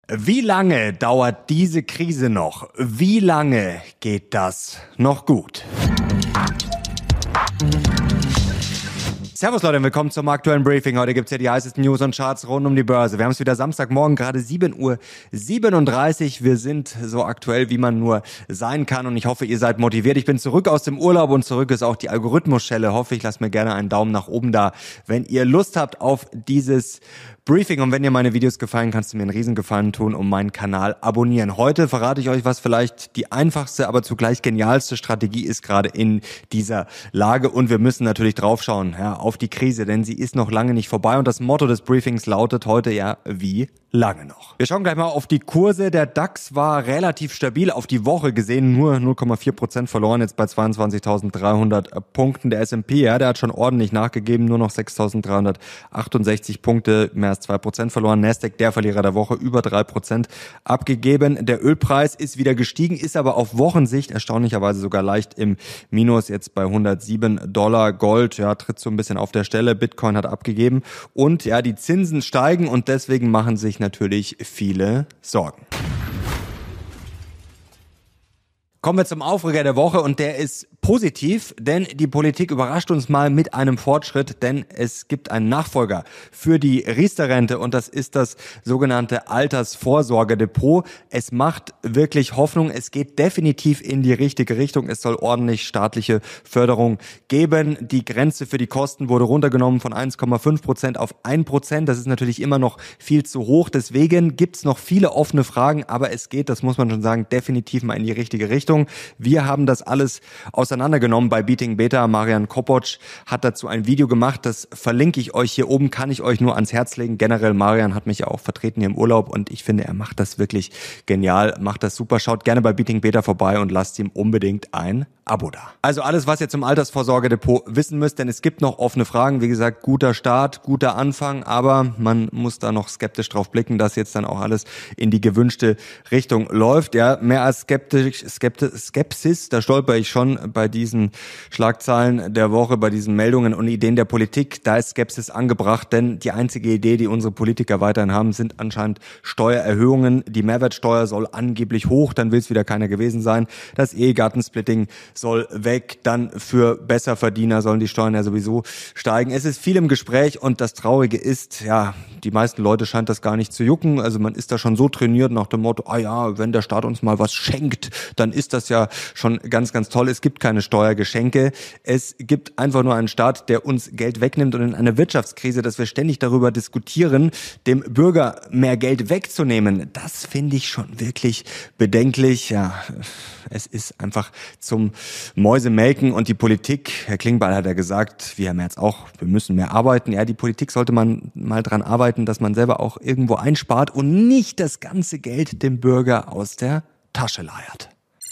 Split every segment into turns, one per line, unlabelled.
Wie lange dauert diese Krise noch? Wie lange geht das noch gut? Servus Leute, willkommen zum aktuellen Briefing. Heute gibt's hier die heißesten News und Charts rund um die Börse. Wir haben es wieder Samstagmorgen, gerade 7:37 Uhr. Wir sind so aktuell, wie man nur sein kann und ich hoffe, ihr seid motiviert. Ich bin zurück aus dem Urlaub und zurück ist auch die Algorithmusschelle. Hoffe ich, lasst mir gerne einen Daumen nach oben da, wenn ihr Lust habt auf dieses Briefing. Und wenn dir meine Videos gefallen, kannst du mir einen Riesengefallen tun und meinen Kanal abonnieren. Heute verrate ich euch, was vielleicht die einfachste, aber zugleich genialste Strategie ist gerade in dieser Lage. Und wir müssen natürlich draufschauen, ja, auf die Krise, denn sie ist noch lange nicht vorbei. Und das Motto des Briefings lautet heute ja, wie lange noch? Wir schauen gleich mal auf die Kurse. Der DAX war relativ stabil auf die Woche gesehen, nur 0,4% verloren, jetzt bei 22.300 Punkten. Der S&P, ja, der hat schon ordentlich nachgegeben, nur noch 6.368 Punkte, mehr als 2% verloren. Nasdaq, der Verlierer der Woche, über 3% abgegeben. Der Ölpreis ist wieder gestiegen, ist aber auf Wochensicht erstaunlicherweise sogar leicht im Minus, jetzt bei $107. Gold, ja, tritt so ein bisschen auf der Stelle. Bitcoin hat abgegeben und ja, die Zinsen steigen und deswegen machen sich natürlich viele Sorgen. Kommen wir zum Aufreger der Woche und der ist positiv, denn die Politik überrascht uns mal mit einem Fortschritt, denn es gibt einen Nachfolger für die Riester-Rente und das ist das sogenannte Altersvorsorgedepot. Es macht wirklich Hoffnung, es geht definitiv in die richtige Richtung, es soll ordentlich staatliche Förderung geben. Die Grenze für die Kosten wurde runtergenommen von 1,5% auf 1%, das ist natürlich immer noch viel zu hoch, deswegen gibt's noch viele offene Fragen, aber es geht, das muss man schon sagen, definitiv mal in die richtige Richtung. Wir haben das alles auseinandergenommen bei Beating Beta. Marian Kopotsch hat dazu ein Video gemacht, das verlinke ich euch hier oben, kann ich euch nur ans Herz legen. Generell, Marian hat mich ja auch vertreten hier im Urlaub und ich finde, er macht das wirklich genial, macht das super. Schaut gerne bei Beating Beta vorbei und lasst ihm unbedingt ein Abo da. Also alles, was ihr zum Altersvorsorgedepot wissen müsst, denn es gibt noch offene Fragen. Wie gesagt, guter Start, guter Anfang, aber man muss da noch skeptisch drauf blicken, dass jetzt dann auch alles in die gewünschte Richtung läuft. Ja, mehr als Skepsis, da stolper ich schon bei diesen Schlagzeilen der Woche, bei diesen Meldungen und Ideen der Politik. Da ist Skepsis angebracht, denn die einzige Idee, die unsere Politiker weiterhin haben, sind anscheinend Steuererhöhungen. Die Mehrwertsteuer soll angeblich hoch, dann will es wieder keiner gewesen sein. Das Ehegattensplitting soll weg, dann für Besserverdiener sollen die Steuern ja sowieso steigen. Es ist viel im Gespräch und das Traurige ist, ja, die meisten Leute scheint das gar nicht zu jucken. Also man ist da schon so trainiert nach dem Motto, ah ja, wenn der Staat uns mal was schenkt, dann ist das ja schon ganz, ganz toll. Es gibt keine Steuergeschenke. Es gibt einfach nur einen Staat, der uns Geld wegnimmt und in einer Wirtschaftskrise, dass wir ständig darüber diskutieren, dem Bürger mehr Geld wegzunehmen. Das finde ich schon wirklich bedenklich. Ja, es ist einfach zum Mäusemelken und die Politik, Herr Klingbeil hat ja gesagt, wie Herr Merz auch, wir müssen mehr arbeiten. Ja, die Politik sollte man mal dran arbeiten, dass man selber auch irgendwo einspart und nicht das ganze Geld dem Bürger aus der Tasche leiert.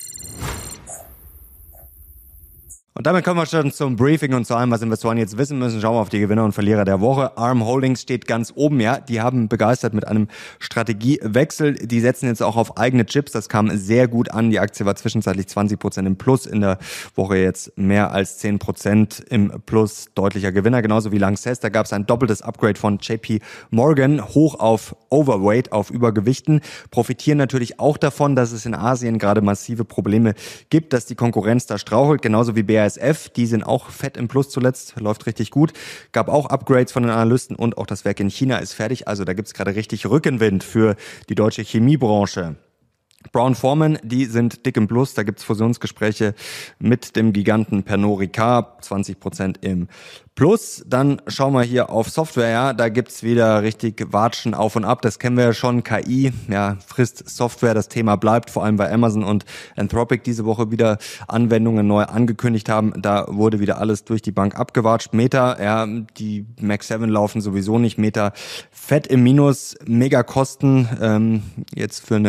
Und damit kommen wir schon zum Briefing und zu allem, was Investoren jetzt wissen müssen. Schauen wir auf die Gewinner und Verlierer der Woche. ARM Holdings steht ganz oben, ja. Die haben begeistert mit einem Strategiewechsel. Die setzen jetzt auch auf eigene Chips. Das kam sehr gut an. Die Aktie war zwischenzeitlich 20% im Plus. In der Woche jetzt mehr als 10% im Plus. Deutlicher Gewinner. Genauso wie Lanxess. Da gab es ein doppeltes Upgrade von JP Morgan. Hoch auf Overweight, auf Übergewichten. Profitieren natürlich auch davon, dass es in Asien gerade massive Probleme gibt, dass die Konkurrenz da strauchelt. Genauso wie BASF. Die sind auch fett im Plus zuletzt, läuft richtig gut. Gab auch Upgrades von den Analysten und auch das Werk in China ist fertig. Also da gibt's gerade richtig Rückenwind für die deutsche Chemiebranche. Brown-Forman, die sind dick im Plus, da gibt's Fusionsgespräche mit dem Giganten Pernod Ricard, 20% im Plus. Dann schauen wir hier auf Software, ja, da gibt's wieder richtig Watschen auf und ab, das kennen wir ja schon, KI, ja, frisst Software, das Thema bleibt, vor allem bei Amazon und Anthropic diese Woche wieder Anwendungen neu angekündigt haben, da wurde wieder alles durch die Bank abgewatscht. Meta, ja, die Mac 7 laufen sowieso nicht, Meta fett im Minus, mega Kosten, jetzt für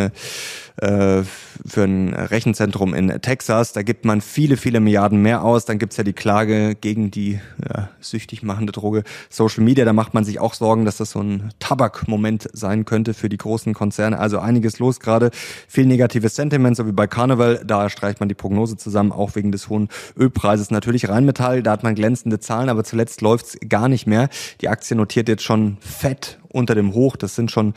ein Rechenzentrum in Texas, da gibt man viele, viele Milliarden mehr aus, dann gibt's ja die Klage gegen die süchtig machende Droge Social Media, da macht man sich auch Sorgen, dass das so ein Tabakmoment sein könnte für die großen Konzerne, also einiges los gerade, viel negatives Sentiment, so wie bei Carnival, da streicht man die Prognose zusammen, auch wegen des hohen Ölpreises, natürlich Rheinmetall, da hat man glänzende Zahlen, aber zuletzt läuft's gar nicht mehr, die Aktie notiert jetzt schon fett unter dem Hoch. Das sind schon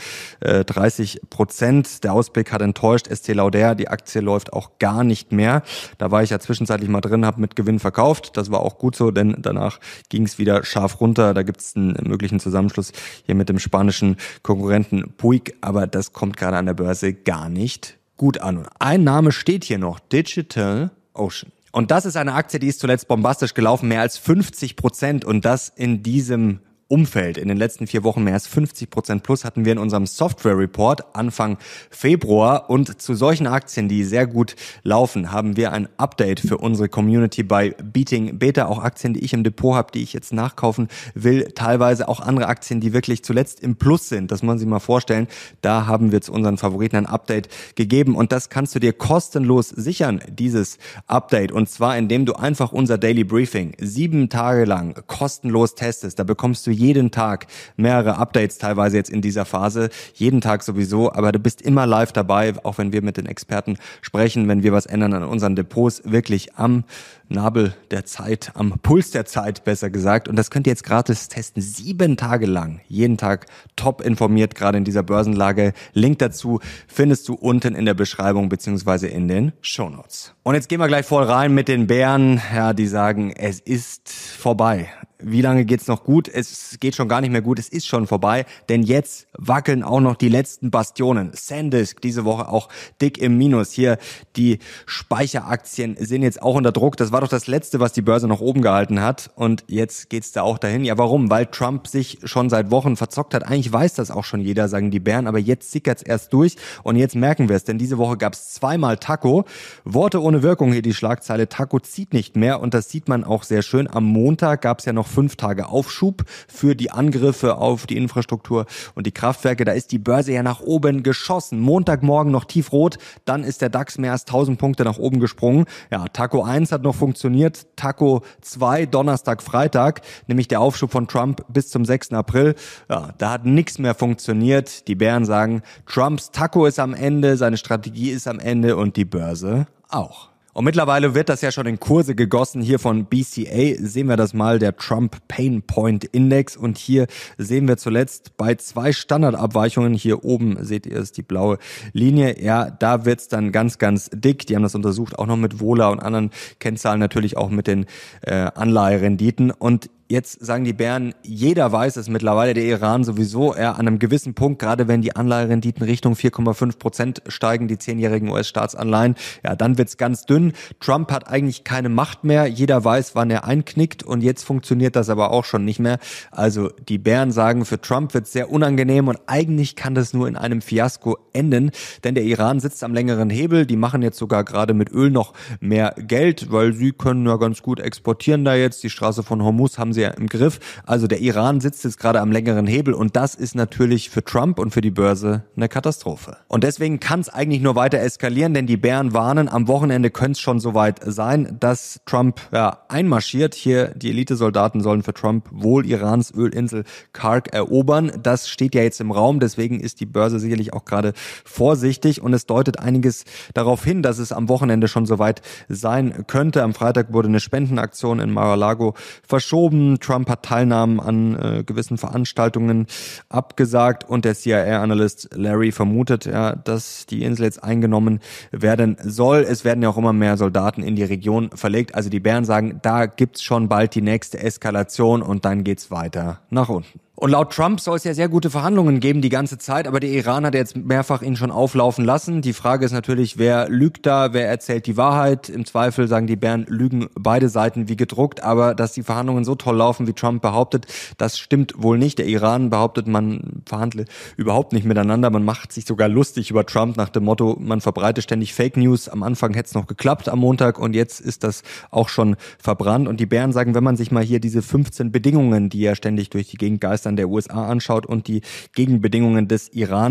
30%. Der Ausblick hat enttäuscht. Estée Lauder, die Aktie läuft auch gar nicht mehr. Da war ich ja zwischenzeitlich mal drin, habe mit Gewinn verkauft. Das war auch gut so, denn danach ging es wieder scharf runter. Da gibt es einen möglichen Zusammenschluss hier mit dem spanischen Konkurrenten Puig, aber das kommt gerade an der Börse gar nicht gut an. Und ein Name steht hier noch, DigitalOcean. Und das ist eine Aktie, die ist zuletzt bombastisch gelaufen, mehr als 50%, und das in diesem Umfeld. In den letzten 4 Wochen mehr als 50% plus hatten wir in unserem Software Report Anfang Februar, und zu solchen Aktien, die sehr gut laufen, haben wir ein Update für unsere Community bei Beating Beta, auch Aktien, die ich im Depot habe, die ich jetzt nachkaufen will, teilweise auch andere Aktien, die wirklich zuletzt im Plus sind, das muss man sich mal vorstellen. Da haben wir zu unseren Favoriten ein Update gegeben, und das kannst du dir kostenlos sichern, dieses Update, und zwar indem du einfach unser Daily Briefing 7 Tage lang kostenlos testest. Da bekommst du jeden Tag mehrere Updates, teilweise jetzt in dieser Phase, jeden Tag sowieso, aber du bist immer live dabei, auch wenn wir mit den Experten sprechen, wenn wir was ändern an unseren Depots, wirklich am Nabel der Zeit, am Puls der Zeit, besser gesagt. Und das könnt ihr jetzt gratis testen, 7 Tage lang, jeden Tag top informiert, gerade in dieser Börsenlage. Link dazu findest du unten in der Beschreibung beziehungsweise in den Shownotes. Und jetzt gehen wir gleich voll rein mit den Bären, ja, die sagen, es ist vorbei. Wie lange geht's noch gut? Es geht schon gar nicht mehr gut, es ist schon vorbei, denn jetzt wackeln auch noch die letzten Bastionen. SanDisk diese Woche auch dick im Minus. Hier die Speicheraktien sind jetzt auch unter Druck. Das war doch das Letzte, was die Börse noch oben gehalten hat, und jetzt geht's da auch dahin. Ja, warum? Weil Trump sich schon seit Wochen verzockt hat. Eigentlich weiß das auch schon jeder, sagen die Bären, aber jetzt sickert's erst durch, und jetzt merken wir es, denn diese Woche gab's zweimal Taco. Worte ohne Wirkung hier die Schlagzeile, Taco zieht nicht mehr, und das sieht man auch sehr schön. Am Montag gab's ja noch 5 Tage Aufschub für die Angriffe auf die Infrastruktur und die Kraftwerke. Da ist die Börse ja nach oben geschossen. Montagmorgen noch tiefrot, dann ist der DAX mehr als 1000 Punkte nach oben gesprungen. Ja, Taco 1 hat noch funktioniert, Taco 2 Donnerstag, Freitag, nämlich der Aufschub von Trump bis zum 6. April. Ja, da hat nichts mehr funktioniert. Die Bären sagen, Trumps Taco ist am Ende, seine Strategie ist am Ende, und die Börse auch. Und mittlerweile wird das ja schon in Kurse gegossen. Hier von BCA sehen wir das mal, der Trump Pain Point Index. Und hier sehen wir zuletzt bei 2 Standardabweichungen, hier oben seht ihr es, die blaue Linie, ja, da wird's dann ganz, ganz dick. Die haben das untersucht, auch noch mit Vola und anderen Kennzahlen, natürlich auch mit den Anleiherenditen. Und jetzt sagen die Bären, jeder weiß es mittlerweile, der Iran sowieso, an einem gewissen Punkt, gerade wenn die Anleiherenditen Richtung 4,5% steigen, die 10-jährigen US-Staatsanleihen, ja, dann wird's ganz dünn. Trump hat eigentlich keine Macht mehr, jeder weiß, wann er einknickt, und jetzt funktioniert das aber auch schon nicht mehr. Also die Bären sagen, für Trump wird's sehr unangenehm, und eigentlich kann das nur in einem Fiasko enden, denn der Iran sitzt am längeren Hebel, die machen jetzt sogar gerade mit Öl noch mehr Geld, weil sie können ja ganz gut exportieren da jetzt, die Straße von Hormuz haben sie ja im Griff. Also der Iran sitzt jetzt gerade am längeren Hebel, und das ist natürlich für Trump und für die Börse eine Katastrophe. Und deswegen kann es eigentlich nur weiter eskalieren, denn die Bären warnen, am Wochenende könnte es schon soweit sein, dass Trump einmarschiert. Hier die Elitesoldaten sollen für Trump wohl Irans Ölinsel Karg erobern. Das steht ja jetzt im Raum, deswegen ist die Börse sicherlich auch gerade vorsichtig, und es deutet einiges darauf hin, dass es am Wochenende schon soweit sein könnte. Am Freitag wurde eine Spendenaktion in Mar-a-Lago verschoben. Trump hat Teilnahmen an gewissen Veranstaltungen abgesagt, und der CIA-Analyst Larry vermutet, dass die Insel jetzt eingenommen werden soll. Es werden ja auch immer mehr Soldaten in die Region verlegt. Also die Bären sagen, da gibt's schon bald die nächste Eskalation, und dann geht's weiter nach unten. Und laut Trump soll es ja sehr gute Verhandlungen geben die ganze Zeit, aber der Iran hat jetzt mehrfach ihn schon auflaufen lassen. Die Frage ist natürlich, wer lügt da, wer erzählt die Wahrheit? Im Zweifel, sagen die Bären, lügen beide Seiten wie gedruckt, aber dass die Verhandlungen so toll laufen, wie Trump behauptet, das stimmt wohl nicht. Der Iran behauptet, man verhandle überhaupt nicht miteinander, man macht sich sogar lustig über Trump nach dem Motto, man verbreitet ständig Fake News. Am Anfang hätte es noch geklappt am Montag, und jetzt ist das auch schon verbrannt. Und die Bären sagen, wenn man sich mal hier diese 15 Bedingungen, die ja ständig durch die Gegend geistern, der USA anschaut, und die Gegenbedingungen des Iran,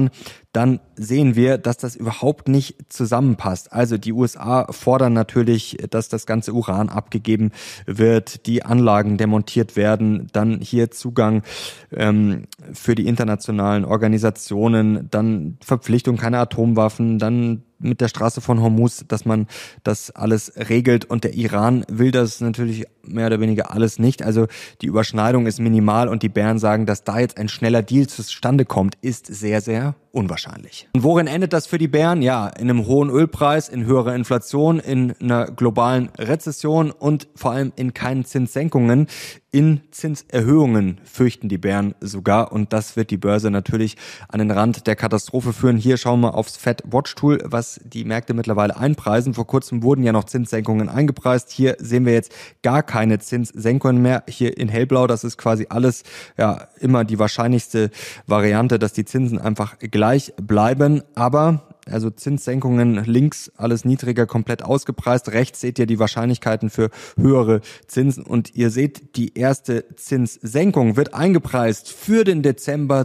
dann sehen wir, dass das überhaupt nicht zusammenpasst. Also die USA fordern natürlich, dass das ganze Uran abgegeben wird, die Anlagen demontiert werden, dann hier Zugang für die internationalen Organisationen, dann Verpflichtung keine Atomwaffen, dann mit der Straße von Hormuz, dass man das alles regelt, und der Iran will das natürlich mehr oder weniger alles nicht. Also die Überschneidung ist minimal und die Bären sagen, dass da jetzt ein schneller Deal zustande kommt, ist sehr, sehr unwahrscheinlich. Und worin endet das für die Bären? Ja, in einem hohen Ölpreis, in höherer Inflation, in einer globalen Rezession und vor allem in keinen Zinssenkungen. In Zinserhöhungen fürchten die Bären sogar, und das wird die Börse natürlich an den Rand der Katastrophe führen. Hier schauen wir aufs Fed Watch Tool, was die Märkte mittlerweile einpreisen. Vor kurzem wurden ja noch Zinssenkungen eingepreist. Hier sehen wir jetzt gar keine Zinssenkungen mehr. Hier in hellblau, das ist quasi alles ja immer die wahrscheinlichste Variante, dass die Zinsen einfach gleich bleiben. Aber also Zinssenkungen links, alles niedriger, komplett ausgepreist. Rechts seht ihr die Wahrscheinlichkeiten für höhere Zinsen. Und ihr seht, die erste Zinssenkung wird eingepreist für den Dezember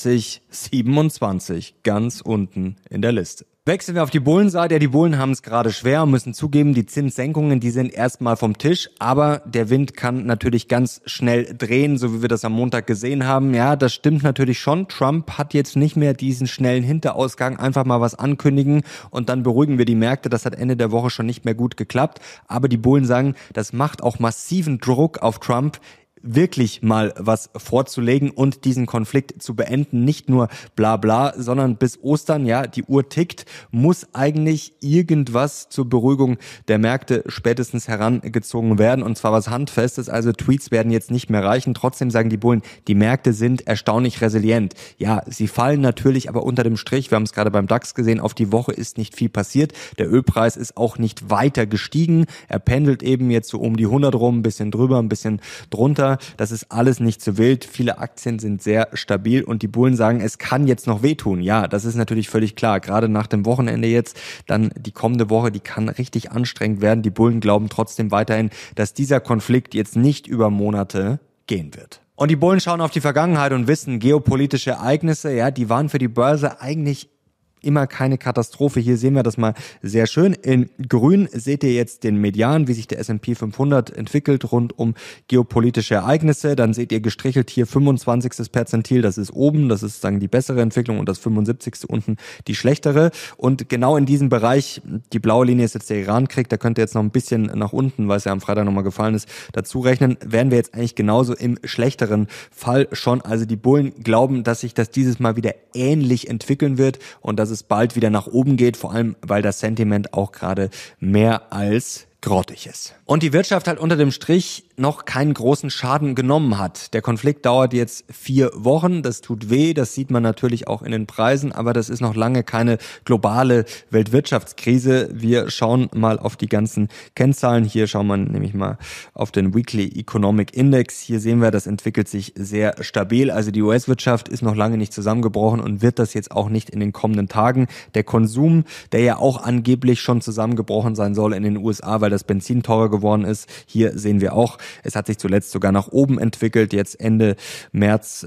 2027. Ganz unten in der Liste. Wechseln wir auf die Bullenseite. Ja, die Bullen haben es gerade schwer und müssen zugeben, die Zinssenkungen, die sind erstmal vom Tisch. Aber der Wind kann natürlich ganz schnell drehen, so wie wir das am Montag gesehen haben. Ja, das stimmt natürlich schon. Trump hat jetzt nicht mehr diesen schnellen Hinterausgang, einfach mal was ankündigen und dann beruhigen wir die Märkte. Das hat Ende der Woche schon nicht mehr gut geklappt. Aber die Bullen sagen, das macht auch massiven Druck auf Trump, wirklich mal was vorzulegen und diesen Konflikt zu beenden. Nicht nur bla bla, sondern bis Ostern, ja, die Uhr tickt, muss eigentlich irgendwas zur Beruhigung der Märkte spätestens herangezogen werden, und zwar was Handfestes. Also Tweets werden jetzt nicht mehr reichen. Trotzdem sagen die Bullen, die Märkte sind erstaunlich resilient. Ja, sie fallen natürlich, aber unter dem Strich, wir haben es gerade beim DAX gesehen, auf die Woche ist nicht viel passiert. Der Ölpreis ist auch nicht weiter gestiegen. Er pendelt eben jetzt so um die 100 rum, ein bisschen drüber, ein bisschen drunter. Das ist alles nicht so wild. Viele Aktien sind sehr stabil und die Bullen sagen, es kann jetzt noch wehtun. Ja, das ist natürlich völlig klar. Gerade nach dem Wochenende jetzt, dann die kommende Woche, die kann richtig anstrengend werden. Die Bullen glauben trotzdem weiterhin, dass dieser Konflikt jetzt nicht über Monate gehen wird. Und die Bullen schauen auf die Vergangenheit und wissen, geopolitische Ereignisse, ja, die waren für die Börse eigentlich immer keine Katastrophe. Hier sehen wir das mal sehr schön. In grün seht ihr jetzt den Median, wie sich der S&P 500 entwickelt rund um geopolitische Ereignisse. Dann seht ihr gestrichelt hier 25. Perzentil, das ist oben, das ist sagen die bessere Entwicklung, und das 75. unten die schlechtere. Und genau in diesem Bereich, die blaue Linie ist jetzt der Irankrieg, da könnt ihr jetzt noch ein bisschen nach unten, weil es ja am Freitag nochmal gefallen ist, dazu rechnen, wären wir jetzt eigentlich genauso im schlechteren Fall schon. Also die Bullen glauben, dass sich das dieses Mal wieder ähnlich entwickeln wird und dass es bald wieder nach oben geht, vor allem weil das Sentiment auch gerade mehr als grottig ist. Und die Wirtschaft halt unter dem Strich noch keinen großen Schaden genommen hat. Der Konflikt dauert jetzt 4 Wochen, das tut weh, das sieht man natürlich auch in den Preisen, aber das ist noch lange keine globale Weltwirtschaftskrise. Wir schauen mal auf die ganzen Kennzahlen. Hier schauen wir nämlich mal auf den Weekly Economic Index. Hier sehen wir, das entwickelt sich sehr stabil. Also die US-Wirtschaft ist noch lange nicht zusammengebrochen und wird das jetzt auch nicht in den kommenden Tagen. Der Konsum, der ja auch angeblich schon zusammengebrochen sein soll in den USA, weil das Benzin teurer geworden ist. Hier sehen wir auch, es hat sich zuletzt sogar nach oben entwickelt, jetzt Ende März,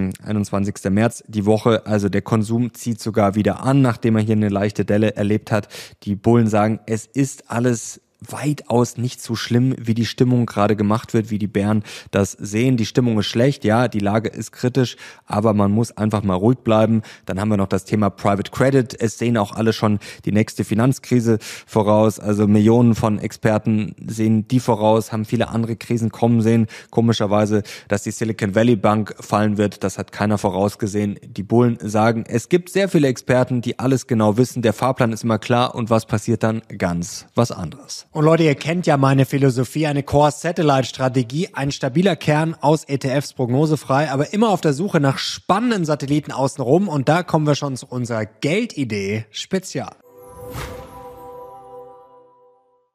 21. März die Woche. Also der Konsum zieht sogar wieder an, nachdem er hier eine leichte Delle erlebt hat. Die Bullen sagen, es ist alles weitaus nicht so schlimm, wie die Stimmung gerade gemacht wird, wie die Bären das sehen. Die Stimmung ist schlecht, ja, die Lage ist kritisch, aber man muss einfach mal ruhig bleiben. Dann haben wir noch das Thema Private Credit. Es sehen auch alle schon die nächste Finanzkrise voraus. Also Millionen von Experten sehen die voraus, haben viele andere Krisen kommen sehen. Komischerweise, dass die Silicon Valley Bank fallen wird, das hat keiner vorausgesehen. Die Bullen sagen, es gibt sehr viele Experten, die alles genau wissen. Der Fahrplan ist immer klar und was passiert dann? Ganz was anderes.
Und Leute, ihr kennt ja meine Philosophie, eine Core-Satellite-Strategie, ein stabiler Kern aus ETFs, prognosefrei, aber immer auf der Suche nach spannenden Satelliten außenrum. Und da kommen wir schon zu unserer Geldidee Spezial.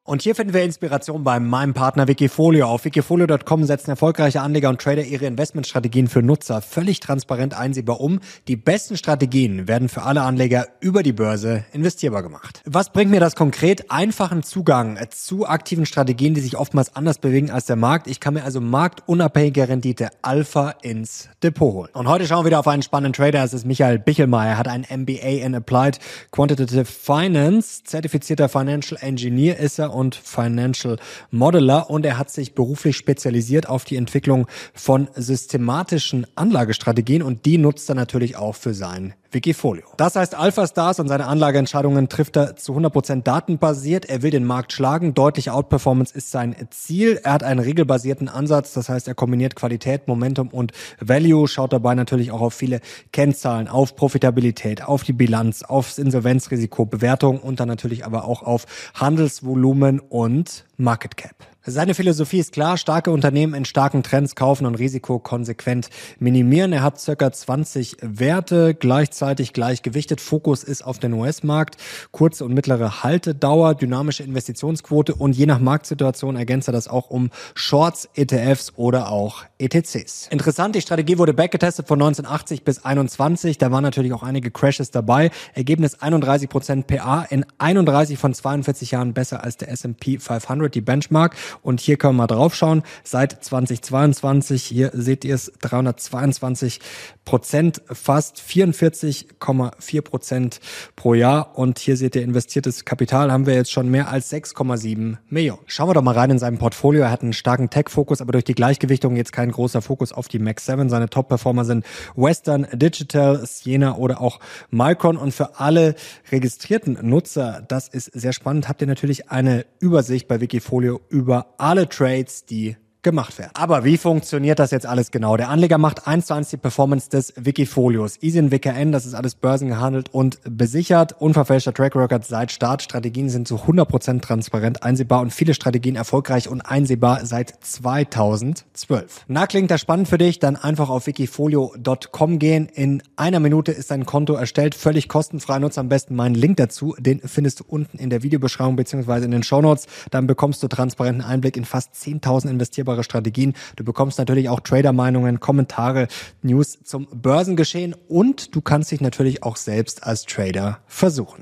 Und hier finden wir Inspiration bei meinem Partner Wikifolio. Auf wikifolio.com setzen erfolgreiche Anleger und Trader ihre Investmentstrategien für Nutzer völlig transparent einsehbar um. Die besten Strategien werden für alle Anleger über die Börse investierbar gemacht. Was bringt mir das konkret? Einfachen Zugang zu aktiven Strategien, die sich oftmals anders bewegen als der Markt. Ich kann mir also marktunabhängige Rendite Alpha ins Depot holen. Und heute schauen wir wieder auf einen spannenden Trader. Es ist Michael Bichelmeier. Er hat ein MBA in Applied Quantitative Finance. Zertifizierter Financial Engineer ist er und Financial Modeler, und er hat sich beruflich spezialisiert auf die Entwicklung von systematischen Anlagestrategien, und die nutzt er natürlich auch für sein Wikifolio. Das heißt, Alpha Stars und seine Anlageentscheidungen trifft er zu 100% datenbasiert. Er will den Markt schlagen. Deutliche Outperformance ist sein Ziel. Er hat einen regelbasierten Ansatz. Das heißt, er kombiniert Qualität, Momentum und Value, schaut dabei natürlich auch auf viele Kennzahlen, auf Profitabilität, auf die Bilanz, aufs Insolvenzrisiko, Bewertung und dann natürlich aber auch auf Handelsvolumen und Market Cap. Seine Philosophie ist klar: starke Unternehmen in starken Trends kaufen und Risiko konsequent minimieren. Er hat ca. 20 Werte, gleichzeitig gleichgewichtet. Fokus ist auf den US-Markt, kurze und mittlere Haltedauer, dynamische Investitionsquote, und je nach Marktsituation ergänzt er das auch um Shorts, ETFs oder auch ETCs. Interessant, die Strategie wurde backgetestet von 1980 bis 21. Da waren natürlich auch einige Crashes dabei. Ergebnis 31% PA in 31 von 42 Jahren, besser als der S&P 500, die Benchmark. Und hier können wir mal drauf schauen. Seit 2022, hier seht ihr es, 322%, fast 44,4% pro Jahr. Und hier seht ihr, investiertes Kapital haben wir jetzt schon mehr als 6,7 Millionen. Schauen wir doch mal rein in seinem Portfolio. Er hat einen starken Tech-Fokus, aber durch die Gleichgewichtung jetzt kein großer Fokus auf die Max 7. Seine Top-Performer sind Western Digital, Siena oder auch Micron. Und für alle registrierten Nutzer, das ist sehr spannend, habt ihr natürlich eine Übersicht bei Wikifolio über alle Trades, die gemacht werden. Aber wie funktioniert das jetzt alles genau? Der Anleger macht 1:1 die Performance des Wikifolios. Easy in WKN, das ist alles börsengehandelt und besichert. Unverfälschter Track Record seit Start. Strategien sind zu 100% transparent einsehbar und viele Strategien erfolgreich und einsehbar seit 2012. Na, klingt das spannend für dich? Dann einfach auf wikifolio.com gehen. In einer Minute ist dein Konto erstellt, völlig kostenfrei. Nutze am besten meinen Link dazu. Den findest du unten in der Videobeschreibung bzw. in den Shownotes. Dann bekommst du transparenten Einblick in fast 10.000 investierbare Strategien. Du bekommst natürlich auch Trader-Meinungen, Kommentare, News zum Börsengeschehen, und du kannst dich natürlich auch selbst als Trader versuchen.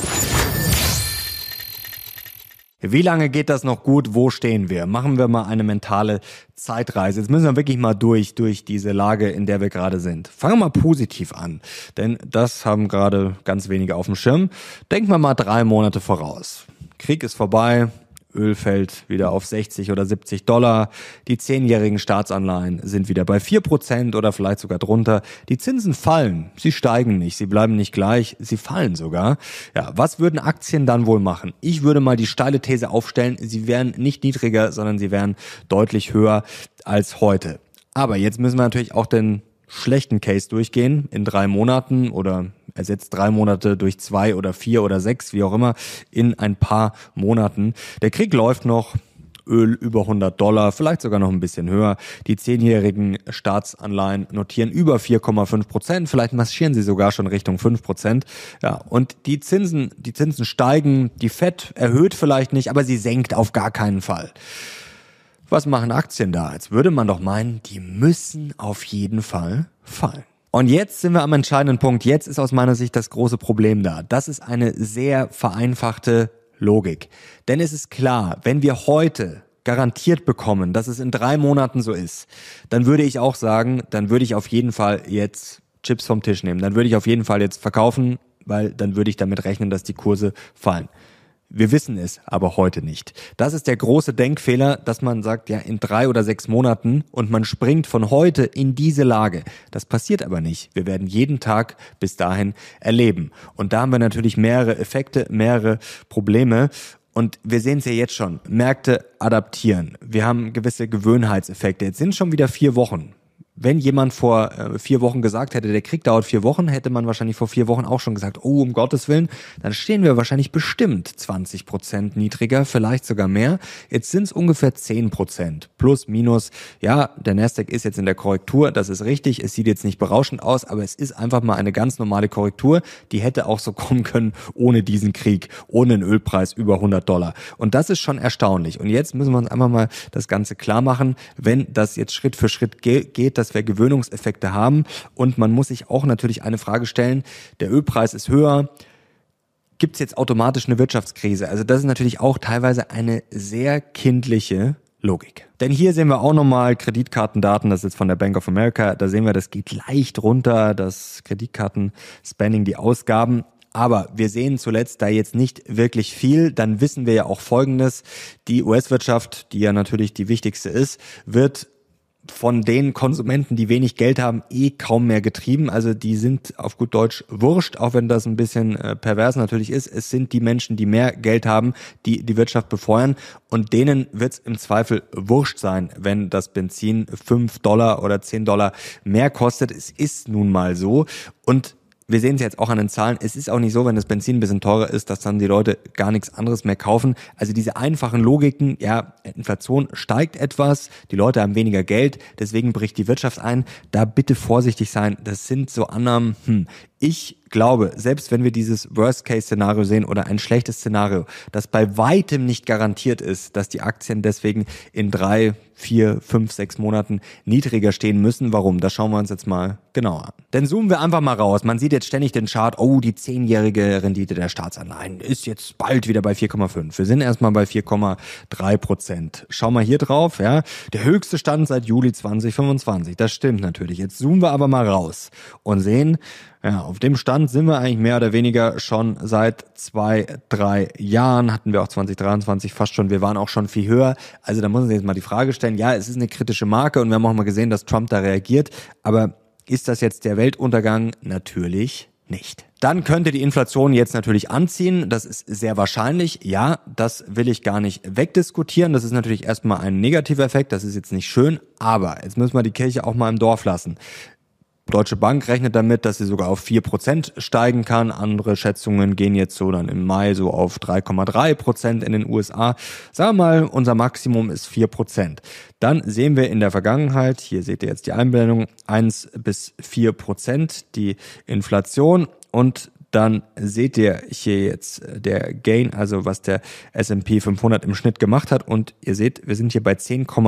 Wie lange geht das noch gut? Wo stehen wir? Machen wir mal eine mentale Zeitreise. Jetzt müssen wir wirklich mal durch diese Lage, in der wir gerade sind. Fangen wir mal positiv an, denn das haben gerade ganz wenige auf dem Schirm. Denken wir mal 3 Monate voraus. Krieg ist vorbei. Öl fällt wieder auf 60 oder 70 Dollar. Die 10-jährigen Staatsanleihen sind wieder bei 4% oder vielleicht sogar drunter. Die Zinsen fallen. Sie steigen nicht. Sie bleiben nicht gleich. Sie fallen sogar. Ja, was würden Aktien dann wohl machen? Ich würde mal die steile These aufstellen, sie wären nicht niedriger, sondern sie wären deutlich höher als heute. Aber jetzt müssen wir natürlich auch den schlechten Case durchgehen in 3 Monaten oder ersetzt 3 Monate durch 2 oder 4 oder 6, wie auch immer, in ein paar Monaten. Der Krieg läuft noch, Öl über 100 Dollar, vielleicht sogar noch ein bisschen höher. Die 10-jährigen Staatsanleihen notieren über 4,5%, vielleicht marschieren sie sogar schon Richtung 5%. Ja, und die Zinsen steigen, die Fed erhöht vielleicht nicht, aber sie senkt auf gar keinen Fall. Was machen Aktien da? Jetzt würde man doch meinen, die müssen auf jeden Fall fallen. Und jetzt sind wir am entscheidenden Punkt. Jetzt ist aus meiner Sicht das große Problem da. Das ist eine sehr vereinfachte Logik. Denn es ist klar, wenn wir heute garantiert bekommen, dass es in 3 Monaten so ist, dann würde ich auch sagen, dann würde ich auf jeden Fall jetzt Chips vom Tisch nehmen. Dann würde ich auf jeden Fall jetzt verkaufen, weil dann würde ich damit rechnen, dass die Kurse fallen. Wir wissen es aber heute nicht. Das ist der große Denkfehler, dass man sagt, ja, in 3 oder 6 Monaten und man springt von heute in diese Lage. Das passiert aber nicht. Wir werden jeden Tag bis dahin erleben. Und da haben wir natürlich mehrere Effekte, mehrere Probleme. Und wir sehen es ja jetzt schon. Märkte adaptieren. Wir haben gewisse Gewöhnheitseffekte. Jetzt sind schon wieder 4 Wochen.
wenn jemand vor 4 Wochen gesagt hätte, der Krieg dauert 4 Wochen, hätte man wahrscheinlich vor 4 Wochen auch schon gesagt, oh, um Gottes Willen, dann stehen wir wahrscheinlich bestimmt 20% niedriger, vielleicht sogar mehr. Jetzt sind es ungefähr 10%, plus, minus. Ja, der Nasdaq ist jetzt in der Korrektur, das ist richtig, es sieht jetzt nicht berauschend aus, aber es ist einfach mal eine ganz normale Korrektur, die hätte auch so kommen können ohne diesen Krieg, ohne einen Ölpreis über $100. Und das ist schon erstaunlich. Und jetzt müssen wir uns einfach mal das Ganze klar machen, wenn das jetzt Schritt für Schritt geht, dass wir Gewöhnungseffekte haben. Und man muss sich auch natürlich eine Frage stellen, der Ölpreis ist höher, gibt es jetzt automatisch eine Wirtschaftskrise? Also das ist natürlich auch teilweise eine sehr kindliche Logik. Denn hier sehen wir auch nochmal Kreditkartendaten, das ist jetzt von der Bank of America, da sehen wir, das geht leicht runter, das Kreditkarten-Spending, die Ausgaben. Aber wir sehen zuletzt da jetzt nicht wirklich viel. Dann wissen wir ja auch Folgendes, die US-Wirtschaft, die ja natürlich die wichtigste ist, wird von den Konsumenten, die wenig Geld haben, kaum mehr getrieben. Also die sind auf gut Deutsch wurscht, auch wenn das ein bisschen pervers natürlich ist. Es sind die Menschen, die mehr Geld haben, die die Wirtschaft befeuern. Und denen wird es im Zweifel wurscht sein, wenn das Benzin $5 oder $10 mehr kostet. Es ist nun mal so. Und wir sehen es jetzt auch an den Zahlen, es ist auch nicht so, wenn das Benzin ein bisschen teurer ist, dass dann die Leute gar nichts anderes mehr kaufen. Also diese einfachen Logiken, ja, Inflation steigt etwas, die Leute haben weniger Geld, deswegen bricht die Wirtschaft ein. Da bitte vorsichtig sein, das sind so Annahmen, Ich glaube, selbst wenn wir dieses Worst-Case-Szenario sehen oder ein schlechtes Szenario, das bei weitem nicht garantiert ist, dass die Aktien deswegen in 3, 4, 5, 6 Monaten niedriger stehen müssen. Warum? Das schauen wir uns jetzt mal genauer an. Dann zoomen wir einfach mal raus. Man sieht jetzt ständig den Chart, oh, die 10-jährige Rendite der Staatsanleihen ist jetzt bald wieder bei 4,5. Wir sind erstmal bei 4,3%. Schau mal hier drauf, ja. Der höchste Stand seit Juli 2025. Das stimmt natürlich. Jetzt zoomen wir aber mal raus und sehen, ja, auf dem Stand sind wir eigentlich mehr oder weniger schon seit 2, 3 Jahren, hatten wir auch 2023 fast schon, wir waren auch schon viel höher. Also da muss man sich jetzt mal die Frage stellen, ja, es ist eine kritische Marke und wir haben auch mal gesehen, dass Trump da reagiert, aber ist das jetzt der Weltuntergang? Natürlich nicht. Dann könnte die Inflation jetzt natürlich anziehen, das ist sehr wahrscheinlich, ja, das will ich gar nicht wegdiskutieren, das ist natürlich erstmal ein negativer Effekt, das ist jetzt nicht schön, aber jetzt müssen wir die Kirche auch mal im Dorf lassen. Deutsche Bank rechnet damit, dass sie sogar auf 4% steigen kann. Andere Schätzungen gehen jetzt so dann im Mai so auf 3,3% in den USA. Sagen wir mal, unser Maximum ist 4%. Dann sehen wir in der Vergangenheit, hier seht ihr jetzt die Einblendung, 1-4% die Inflation und dann seht ihr hier jetzt der Gain, also was der S&P 500 im Schnitt gemacht hat und ihr seht, wir sind hier bei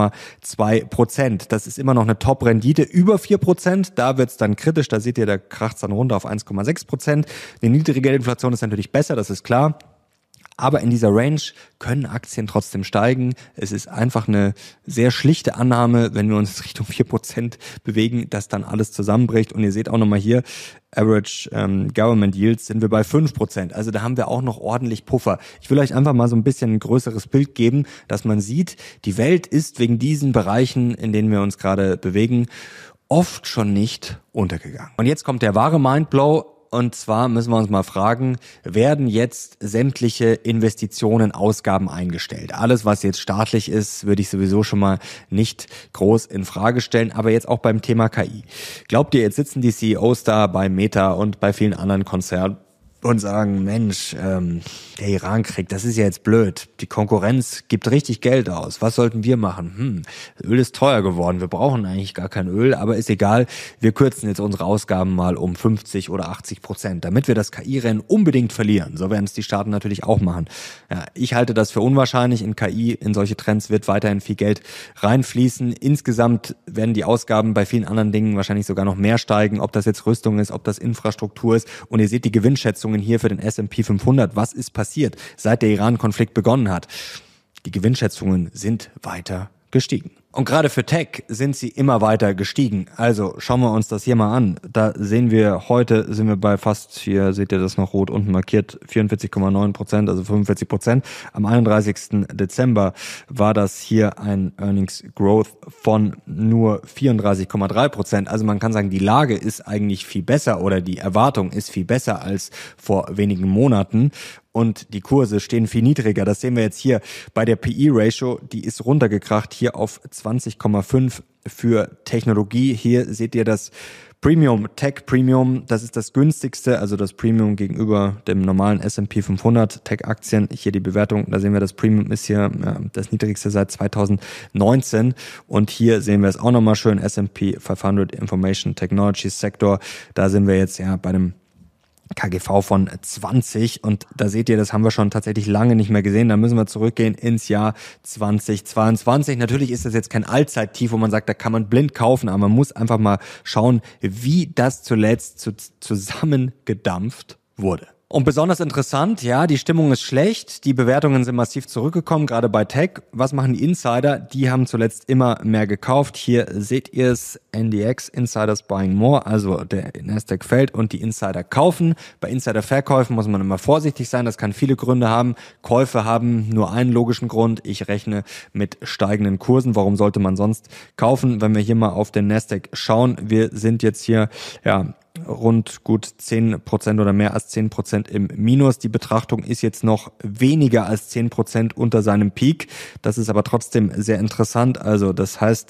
10,2%. Das ist immer noch eine Top-Rendite, über 4%, da wird's dann kritisch, da seht ihr, da kracht's dann runter auf 1,6%. Eine niedrige Inflation ist natürlich besser, das ist klar. Aber in dieser Range können Aktien trotzdem steigen. Es ist einfach eine sehr schlichte Annahme, wenn wir uns Richtung 4% bewegen, dass dann alles zusammenbricht. Und ihr seht auch nochmal hier, Average Government Yields sind wir bei 5%. Also da haben wir auch noch ordentlich Puffer. Ich will euch einfach mal so ein bisschen ein größeres Bild geben, dass man sieht, die Welt ist wegen diesen Bereichen, in denen wir uns gerade bewegen, oft schon nicht untergegangen. Und jetzt kommt der wahre Mindblow. Und zwar müssen wir uns mal fragen, werden jetzt sämtliche Investitionen, Ausgaben eingestellt? Alles, was jetzt staatlich ist, würde ich sowieso schon mal nicht groß in Frage stellen. Aber jetzt auch beim Thema KI. Glaubt ihr, jetzt sitzen die CEOs da bei Meta und bei vielen anderen Konzernen und sagen, Mensch, der Iran-Krieg, das ist ja jetzt blöd. Die Konkurrenz gibt richtig Geld aus. Was sollten wir machen? Öl ist teuer geworden. Wir brauchen eigentlich gar kein Öl, aber ist egal. Wir kürzen jetzt unsere Ausgaben mal um 50 oder 80%, damit wir das KI-Rennen unbedingt verlieren. So werden es die Staaten natürlich auch machen. Ja, ich halte das für unwahrscheinlich. In KI, in solche Trends wird weiterhin viel Geld reinfließen. Insgesamt werden die Ausgaben bei vielen anderen Dingen wahrscheinlich sogar noch mehr steigen. Ob das jetzt Rüstung ist, ob das Infrastruktur ist. Und ihr seht die Gewinnschätzungen hier für den S&P 500. Was ist passiert, seit der Iran-Konflikt begonnen hat? Die Gewinnschätzungen sind weiter gestiegen. Und gerade für Tech sind sie immer weiter gestiegen. Also schauen wir uns das hier mal an. Da sehen wir, heute sind wir bei fast, hier seht ihr das noch rot unten markiert, 44,9%, also 45%. Am 31. Dezember war das hier ein Earnings Growth von nur 34,3%. Also man kann sagen, die Lage ist eigentlich viel besser oder die Erwartung ist viel besser als vor wenigen Monaten. Und die Kurse stehen viel niedriger. Das sehen wir jetzt hier bei der PE-Ratio, die ist runtergekracht hier auf 20,5 für Technologie. Hier seht ihr das Premium, Tech Premium, das ist das günstigste, also das Premium gegenüber dem normalen S&P 500 Tech-Aktien. Hier die Bewertung, da sehen wir, das Premium ist hier das niedrigste seit 2019 und hier sehen wir es auch nochmal schön, S&P 500 Information Technology Sector, da sind wir jetzt bei dem KGV von 20 und da seht ihr, das haben wir schon tatsächlich lange nicht mehr gesehen. Da müssen wir zurückgehen ins Jahr 2022. Natürlich ist das jetzt kein Allzeittief, wo man sagt, da kann man blind kaufen, aber man muss einfach mal schauen, wie das zuletzt zusammengedampft wurde. Und besonders interessant, die Stimmung ist schlecht, die Bewertungen sind massiv zurückgekommen, gerade bei Tech. Was machen die Insider? Die haben zuletzt immer mehr gekauft. Hier seht ihr es, NDX, Insiders Buying More, also der Nasdaq fällt und die Insider kaufen. Bei Insider-Verkäufen muss man immer vorsichtig sein, das kann viele Gründe haben. Käufe haben nur einen logischen Grund, ich rechne mit steigenden Kursen. Warum sollte man sonst kaufen? Wenn wir hier mal auf den Nasdaq schauen, wir sind jetzt hier, rund gut 10% oder mehr als 10% im Minus. Die Betrachtung ist jetzt noch weniger als 10% unter seinem Peak. Das ist aber trotzdem sehr interessant. Also das heißt,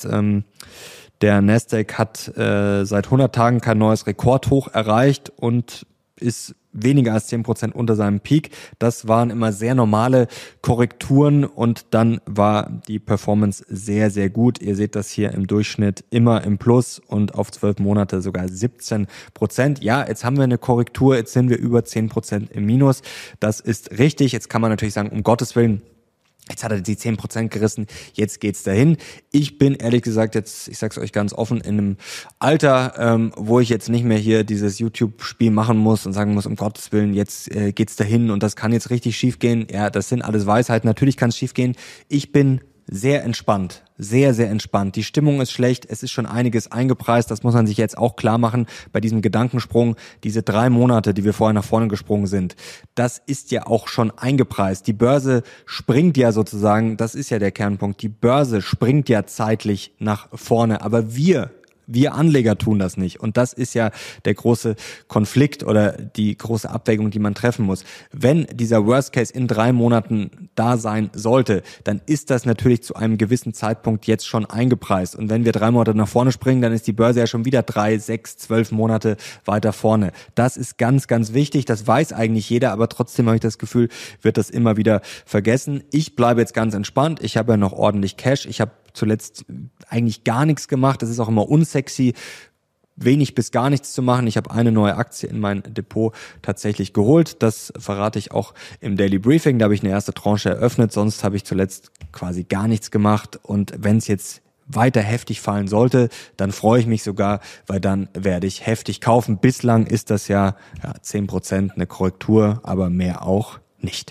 der Nasdaq hat seit 100 Tagen kein neues Rekordhoch erreicht und ist weniger als 10% unter seinem Peak. Das waren immer sehr normale Korrekturen und dann war die Performance sehr, sehr gut. Ihr seht das hier im Durchschnitt immer im Plus und auf 12 Monate sogar 17%. Ja, jetzt haben wir eine Korrektur, jetzt sind wir über 10% im Minus. Das ist richtig. Jetzt kann man natürlich sagen, um Gottes Willen, jetzt hat er die 10% gerissen, jetzt geht's dahin. Ich bin ehrlich gesagt jetzt, ich sag's euch ganz offen, in einem Alter, wo ich jetzt nicht mehr hier dieses YouTube-Spiel machen muss und sagen muss, um Gottes Willen, jetzt geht's dahin und das kann jetzt richtig schief gehen. Ja, das sind alles Weisheiten, natürlich kann es schief gehen. Ich bin sehr entspannt, sehr, sehr entspannt. Die Stimmung ist schlecht, es ist schon einiges eingepreist, das muss man sich jetzt auch klar machen bei diesem Gedankensprung. Diese 3 Monate, die wir vorher nach vorne gesprungen sind, das ist ja auch schon eingepreist. Die Börse springt ja sozusagen, das ist ja der Kernpunkt, die Börse springt ja zeitlich nach vorne, aber wir Anleger tun das nicht. Und das ist ja der große Konflikt oder die große Abwägung, die man treffen muss. Wenn dieser Worst Case in 3 Monaten da sein sollte, dann ist das natürlich zu einem gewissen Zeitpunkt jetzt schon eingepreist. Und wenn wir 3 Monate nach vorne springen, dann ist die Börse ja schon wieder 3, 6, 12 Monate weiter vorne. Das ist ganz, ganz wichtig. Das weiß eigentlich jeder, aber trotzdem habe ich das Gefühl, wird das immer wieder vergessen. Ich bleibe jetzt ganz entspannt. Ich habe ja noch ordentlich Cash. Ich habe zuletzt eigentlich gar nichts gemacht. Das ist auch immer unsexy, wenig bis gar nichts zu machen. Ich habe eine neue Aktie in mein Depot tatsächlich geholt. Das verrate ich auch im Daily Briefing. Da habe ich eine erste Tranche eröffnet. Sonst habe ich zuletzt quasi gar nichts gemacht. Und wenn es jetzt weiter heftig fallen sollte, dann freue ich mich sogar, weil dann werde ich heftig kaufen. Bislang ist das ja 10% eine Korrektur, aber mehr auch nicht.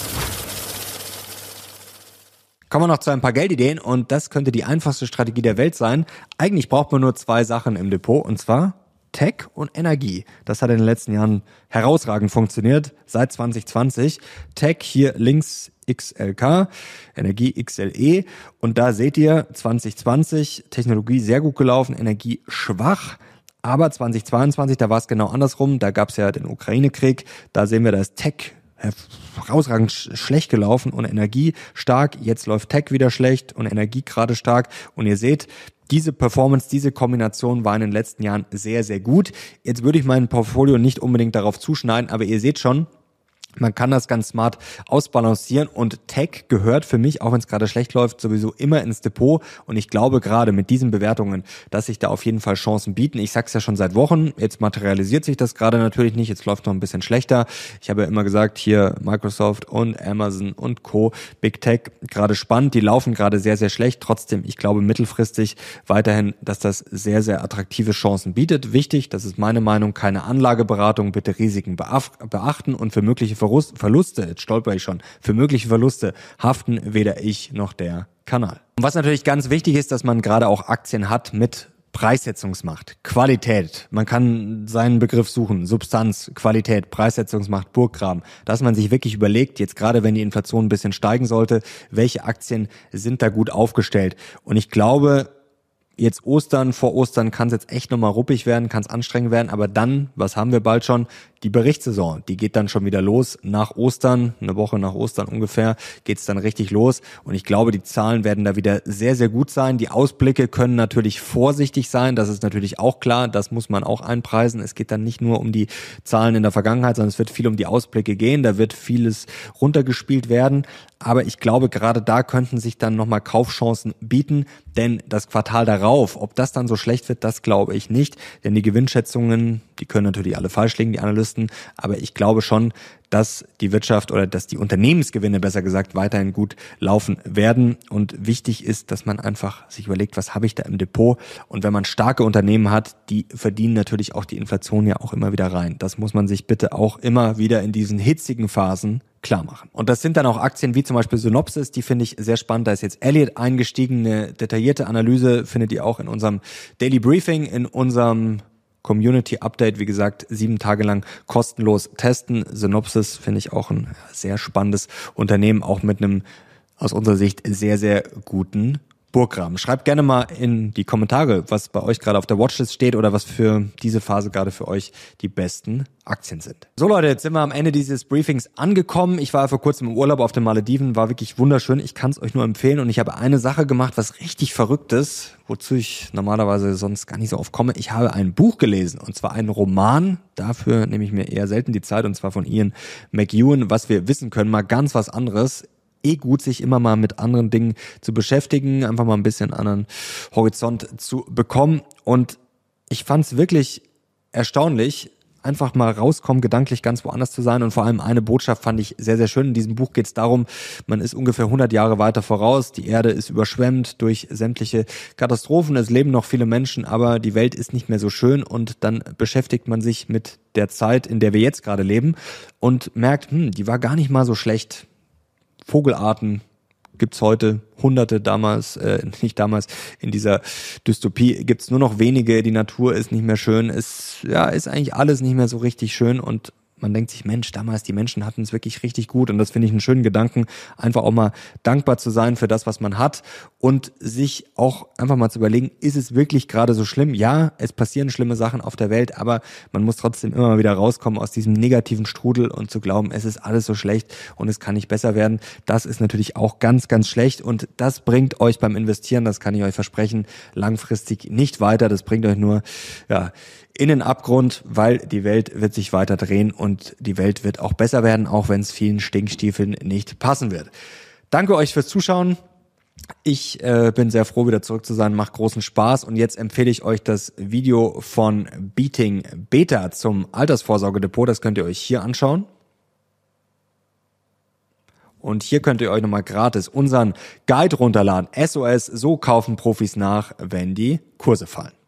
Kommen wir noch zu ein paar Geldideen und das könnte die einfachste Strategie der Welt sein. Eigentlich braucht man nur 2 Sachen im Depot und zwar Tech und Energie. Das hat in den letzten Jahren herausragend funktioniert, seit 2020. Tech hier links XLK, Energie XLE und da seht ihr 2020 Technologie sehr gut gelaufen, Energie schwach. Aber 2022, da war es genau andersrum, da gab es ja den Ukraine-Krieg, da sehen wir, da ist Tech herausragend schlecht gelaufen und Energie stark. Jetzt läuft Tech wieder schlecht und Energie gerade stark. Und ihr seht, diese Performance, diese Kombination war in den letzten Jahren sehr, sehr gut. Jetzt würde ich mein Portfolio nicht unbedingt darauf zuschneiden, aber ihr seht schon, man kann das ganz smart ausbalancieren und Tech gehört für mich, auch wenn es gerade schlecht läuft, sowieso immer ins Depot und ich glaube gerade mit diesen Bewertungen, dass sich da auf jeden Fall Chancen bieten. Ich sag's ja schon seit Wochen, jetzt materialisiert sich das gerade natürlich nicht, jetzt läuft noch ein bisschen schlechter. Ich habe ja immer gesagt, hier Microsoft und Amazon und Co. Big Tech, gerade spannend, die laufen gerade sehr, sehr schlecht. Trotzdem, ich glaube mittelfristig weiterhin, dass das sehr, sehr attraktive Chancen bietet. Wichtig, das ist meine Meinung, keine Anlageberatung, bitte Risiken beachten und für mögliche Verluste, jetzt stolper ich schon, für mögliche Verluste haften weder ich noch der Kanal. Und was natürlich ganz wichtig ist, dass man gerade auch Aktien hat mit Preissetzungsmacht, Qualität. Man kann seinen Begriff suchen, Substanz, Qualität, Preissetzungsmacht, Burggraben, dass man sich wirklich überlegt, jetzt gerade wenn die Inflation ein bisschen steigen sollte, welche Aktien sind da gut aufgestellt. Und ich glaube, jetzt vor Ostern kann es jetzt echt nochmal ruppig werden, kann es anstrengend werden, aber dann, was haben wir bald schon?
die Berichtssaison, die geht dann schon wieder los nach Ostern, eine Woche nach Ostern ungefähr, geht's dann richtig los und ich glaube, die Zahlen werden da wieder sehr, sehr gut sein. Die Ausblicke können natürlich vorsichtig sein, das ist natürlich auch klar, das muss man auch einpreisen. Es geht dann nicht nur um die Zahlen in der Vergangenheit, sondern es wird viel um die Ausblicke gehen, da wird vieles runtergespielt werden, aber ich glaube, gerade da könnten sich dann nochmal Kaufchancen bieten, denn das Quartal darauf, ob das dann so schlecht wird, das glaube ich nicht, denn die Gewinnschätzungen, die können natürlich alle falsch liegen, die Analysten, aber ich glaube schon, dass die Wirtschaft oder dass die Unternehmensgewinne, besser gesagt, weiterhin gut laufen werden. Und wichtig ist, dass man einfach sich überlegt, was habe ich da im Depot? Und wenn man starke Unternehmen hat, die verdienen natürlich auch die Inflation ja auch immer wieder rein. Das muss man sich bitte auch immer wieder in diesen hitzigen Phasen klar machen. Und das sind dann auch Aktien wie zum Beispiel Synopsys, die finde ich sehr spannend. Da ist jetzt Elliott eingestiegen. Eine detaillierte Analyse findet ihr auch in unserem Daily Briefing, in unserem Community Update, wie gesagt, 7 Tage lang kostenlos testen. Synopsys finde ich auch ein sehr spannendes Unternehmen, auch mit einem aus unserer Sicht sehr, sehr guten Burggraben. Schreibt gerne mal in die Kommentare, was bei euch gerade auf der Watchlist steht oder was für diese Phase gerade für euch die besten Aktien sind. So Leute, jetzt sind wir am Ende dieses Briefings angekommen. Ich war vor kurzem im Urlaub auf den Malediven, war wirklich wunderschön. Ich kann es euch nur empfehlen und ich habe eine Sache gemacht, was richtig verrückt ist, wozu ich normalerweise sonst gar nicht so oft komme. Ich habe ein Buch gelesen und zwar einen Roman. Dafür nehme ich mir eher selten die Zeit und zwar von Ian McEwan. Was wir wissen können, mal ganz was anderes. Gut, sich immer mal mit anderen Dingen zu beschäftigen, einfach mal ein bisschen anderen Horizont zu bekommen. Und ich fand es wirklich erstaunlich, einfach mal rauskommen, gedanklich ganz woanders zu sein. Und vor allem eine Botschaft fand ich sehr, sehr schön. In diesem Buch geht es darum, man ist ungefähr 100 Jahre weiter voraus. Die Erde ist überschwemmt durch sämtliche Katastrophen. Es leben noch viele Menschen, aber die Welt ist nicht mehr so schön. Und dann beschäftigt man sich mit der Zeit, in der wir jetzt gerade leben und merkt, die war gar nicht mal so schlecht. Vogelarten gibt's heute Hunderte, nicht damals, in dieser Dystopie gibt's nur noch wenige, die Natur ist nicht mehr schön, ist eigentlich alles nicht mehr so richtig schön und man denkt sich, Mensch, damals die Menschen hatten es wirklich richtig gut und das finde ich einen schönen Gedanken, einfach auch mal dankbar zu sein für das, was man hat und sich auch einfach mal zu überlegen, ist es wirklich gerade so schlimm? Ja, es passieren schlimme Sachen auf der Welt, aber man muss trotzdem immer mal wieder rauskommen aus diesem negativen Strudel und zu glauben, es ist alles so schlecht und es kann nicht besser werden. Das ist natürlich auch ganz, ganz schlecht und das bringt euch beim Investieren, das kann ich euch versprechen, langfristig nicht weiter. Das bringt euch nur in den Abgrund, weil die Welt wird sich weiter drehen und die Welt wird auch besser werden, auch wenn es vielen Stinkstiefeln nicht passen wird. Danke euch fürs Zuschauen. Ich bin sehr froh, wieder zurück zu sein. Macht großen Spaß. Und jetzt empfehle ich euch das Video von Beating Beta zum Altersvorsorgedepot. Das könnt ihr euch hier anschauen. Und hier könnt ihr euch nochmal gratis unseren Guide runterladen. SOS, so kaufen Profis nach, wenn die Kurse fallen.